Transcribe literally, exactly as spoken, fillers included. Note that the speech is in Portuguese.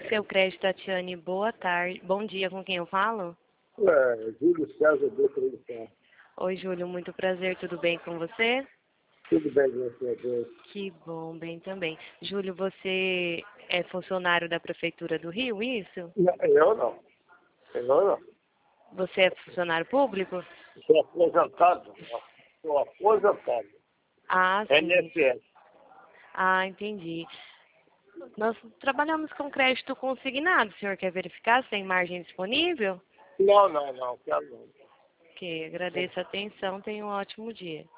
Seu crédito, Tatiane, boa tarde. Bom dia, com quem eu falo? É, Júlio César de Produção. Oi, Júlio, muito prazer, tudo bem com você? Tudo bem, graças a Deus. Que bom, bem também. Júlio, você é funcionário da Prefeitura do Rio, isso? Não, eu não. Eu não. Você é funcionário público? Sou aposentado. Sou aposentado. Ah, sim. N S S. Ah, entendi. Nós trabalhamos com crédito consignado. O senhor quer verificar se tem margem disponível? Não, não, não. Quero não. Ok, agradeço a atenção. Tenha um ótimo dia.